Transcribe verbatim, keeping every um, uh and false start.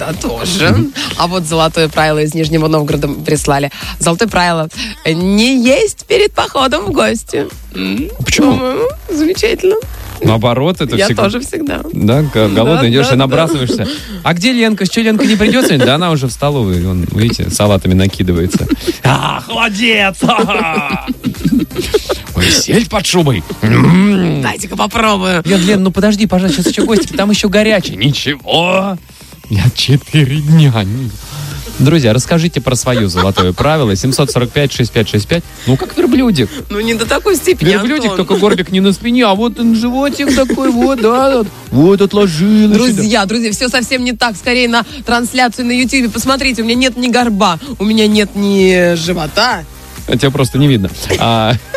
Да, тоже. А вот золотое правило из Нижнего Новгорода прислали. Золотое правило. Не есть перед походом в гости. Почему? По-моему, замечательно. Наоборот, это Я всегда... тоже всегда. Да, голодный Да, идешь да, и набрасываешься. Да. А где Ленка? Что, Ленка не придет сегодня? Да она уже в столовой, вон, видите, салатами накидывается. А, холодец! Ой, сельдь под шубой. Дайте-ка попробую. Лен, Лен, ну подожди, пожалуйста, сейчас еще гости, там еще горячий. Ничего. Я четыре дня. Друзья, расскажите про свое золотое правило. семь сорок пять шестьдесят пять шестьдесят пять. Ну, как верблюдик. Ну, не до такой степени, Верблюдик, Антон. только горбик не на спине, а вот он животик такой, вот, да, вот отложилось. Друзья, друзья, все совсем не так. Скорее на трансляцию на Ютьюбе. Посмотрите, у меня нет ни горба, у меня нет ни живота. Тебя просто не видно. А...